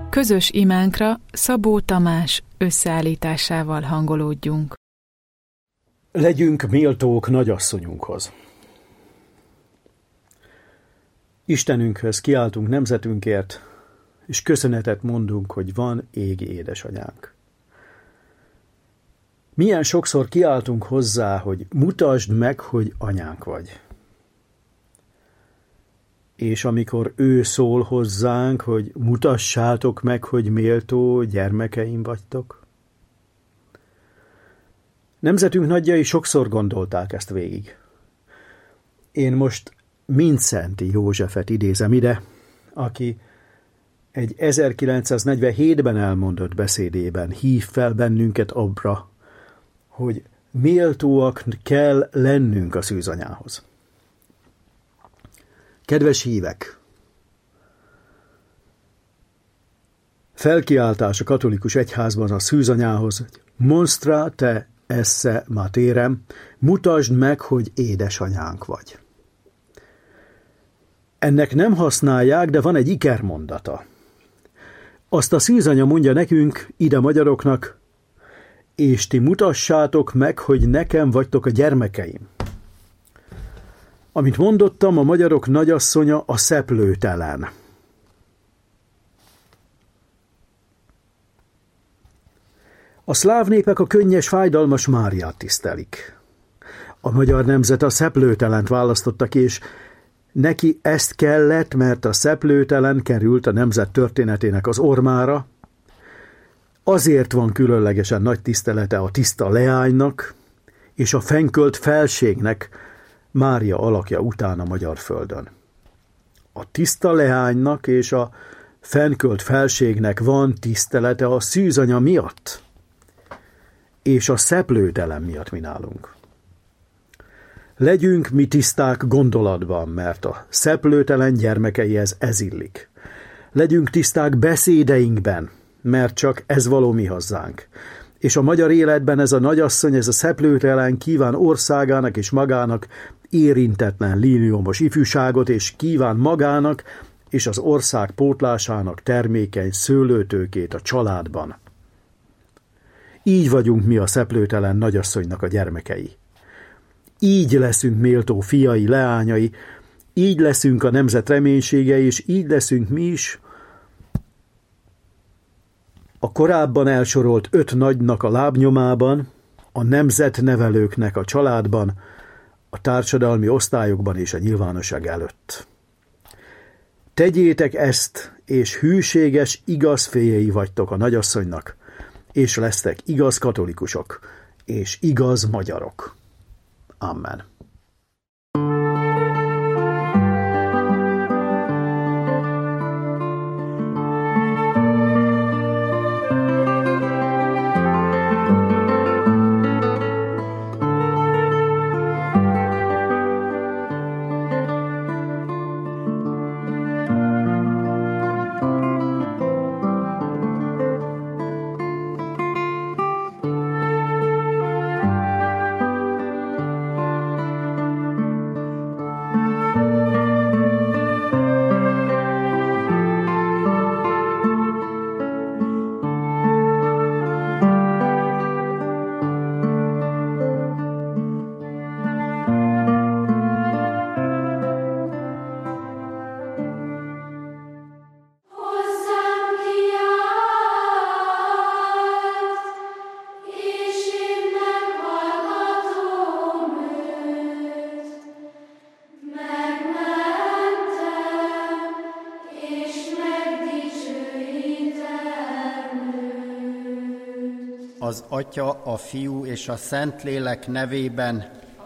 Közös imánkra Szabó Tamás összeállításával hangolódjunk. Legyünk méltók nagyasszonyunkhoz. Istenünkhöz kiáltunk nemzetünkért, és köszönetet mondunk, hogy van égi édesanyánk. Milyen sokszor kiáltunk hozzá, hogy mutasd meg, hogy anyánk vagy. És amikor ő szól hozzánk, hogy mutassátok meg, hogy méltó gyermekeim vagytok. Nemzetünk nagyjai sokszor gondolták ezt végig. Én most Mindszenty Józsefet idézem ide, aki egy 1947-ben elmondott beszédében hív fel bennünket abra, hogy méltóak kell lennünk a szűzanyához. Kedves hívek! Felkiáltás a katolikus egyházban a szűzanyához, monstra te esse materem, mutasd meg, hogy édesanyánk vagy. Ennek nem használják, de van egy ikermondata. Azt a szűzanya mondja nekünk, ide magyaroknak, és ti mutassátok meg, hogy nekem vagytok a gyermekeim. Amit mondottam, a magyarok nagyasszonya a szeplőtelen. A szláv népek a könnyes, fájdalmas Máriát tisztelik. A magyar nemzet a szeplőtelent választotta ki, és neki ezt kellett, mert a szeplőtelen került a nemzet történetének az ormára. Azért van különlegesen nagy tisztelete a tiszta leánynak és a fennkölt felségnek Mária alakja után a magyar földön. A tiszta leánynak és a fennkölt felségnek van tisztelete a szűzanya miatt, és a szeplőtelen miatt mi nálunk. Legyünk mi tiszták gondolatban, mert a szeplőtelen gyermekeihez ez illik. Legyünk tiszták beszédeinkben, mert csak ez való mi hozzánk. És a magyar életben ez a nagyasszony, ez a szeplőtelen kíván országának és magának érintetlen líniumos ifjúságot, és kíván magának és az ország pótlásának termékeny szőlőtőkét a családban. Így vagyunk mi a szeplőtelen nagyasszonynak a gyermekei. Így leszünk méltó fiai, leányai, így leszünk a nemzet reménysége, és így leszünk mi is a korábban elsorolt 5 nagynak a lábnyomában, a nemzetnevelőknek a családban, a társadalmi osztályokban és a nyilvánosság előtt. Tegyétek ezt, és hűséges, igaz féjei vagytok a nagyasszonynak, és lesztek igaz katolikusok, és igaz magyarok. Amen. Az Atya, a Fiú és a Szentlélek nevében.